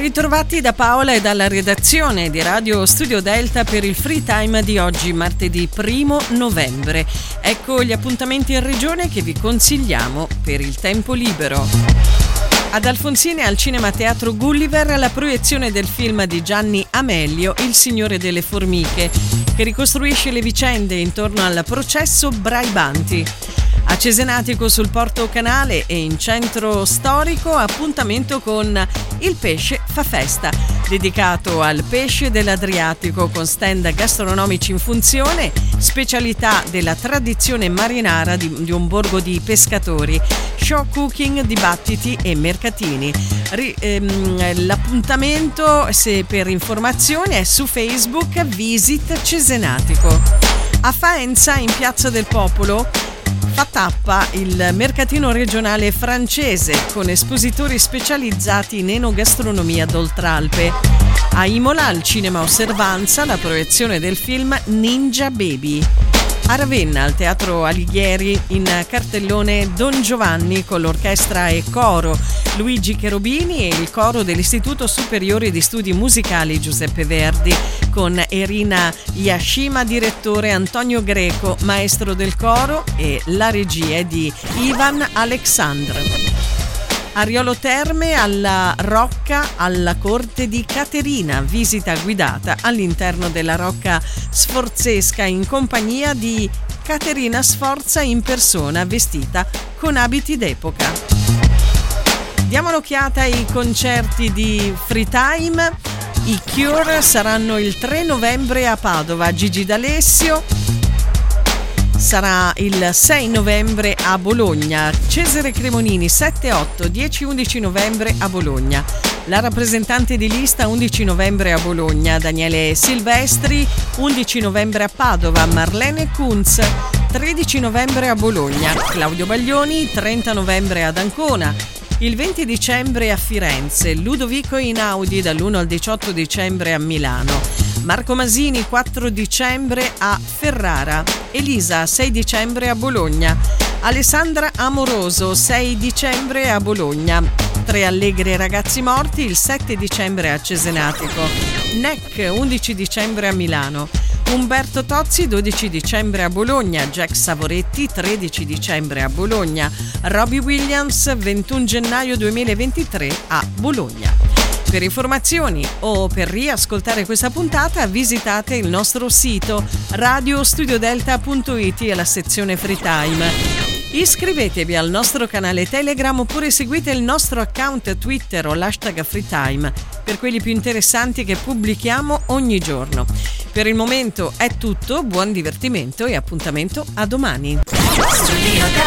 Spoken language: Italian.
Ben ritrovati da Paola e dalla redazione di Radio Studio Delta per il Free Time di oggi, martedì 1 novembre. Ecco gli appuntamenti in regione che vi consigliamo per il tempo libero. Ad Alfonsine, al Cinema Teatro Gulliver, la proiezione del film di Gianni Amelio, Il Signore delle Formiche, che ricostruisce le vicende intorno al processo Braibanti. A Cesenatico, sul Porto Canale e in centro storico, appuntamento con Il Pesce fa festa, dedicato al pesce dell'Adriatico, con stand gastronomici in funzione, specialità della tradizione marinara di un borgo di pescatori, show cooking, dibattiti e mercatini. L'appuntamento, se per informazioni, è su Facebook Visit Cesenatico. A Faenza, in Piazza del Popolo, fa tappa il mercatino regionale francese con espositori specializzati in enogastronomia d'Oltralpe. A Imola, al Cinema Osservanza, la proiezione del film Ninja Baby. A Ravenna, al Teatro Alighieri, in cartellone Don Giovanni con l'orchestra e coro Luigi Cherubini e il coro dell'Istituto Superiore di Studi Musicali Giuseppe Verdi, con Erina Yashima, direttore, Antonio Greco, maestro del coro, e la regia di Ivan Alexandr. A Riolo Terme, alla Rocca, alla corte di Caterina, visita guidata all'interno della Rocca Sforzesca in compagnia di Caterina Sforza in persona, vestita con abiti d'epoca. Diamo un'occhiata ai concerti di Free Time. I Cure saranno il 3 novembre a Padova, Gigi D'Alessio sarà il 6 novembre a Bologna, Cesare Cremonini 7, 8, 10, 11 novembre a Bologna. La rappresentante di lista 11 novembre a Bologna, Daniele Silvestri 11 novembre a Padova, Marlene Kunz 13 novembre a Bologna, Claudio Baglioni 30 novembre ad Ancona, il 20 dicembre a Firenze, Ludovico Einaudi dall'1 al 18 dicembre a Milano, Marco Masini 4 dicembre a Ferrara, Elisa 6 dicembre a Bologna, Alessandra Amoroso 6 dicembre a Bologna, Tre Allegri Ragazzi Morti il 7 dicembre a Cesenatico, NEC 11 dicembre a Milano, Umberto Tozzi 12 dicembre a Bologna, Jack Savoretti 13 dicembre a Bologna, Robbie Williams 21 gennaio 2023 a Bologna. Per informazioni o per riascoltare questa puntata visitate il nostro sito radiostudiodelta.it e la sezione Free Time. Iscrivetevi al nostro canale Telegram oppure seguite il nostro account Twitter o l'hashtag FreeTime per quelli più interessanti che pubblichiamo ogni giorno. Per il momento è tutto, buon divertimento e appuntamento a domani.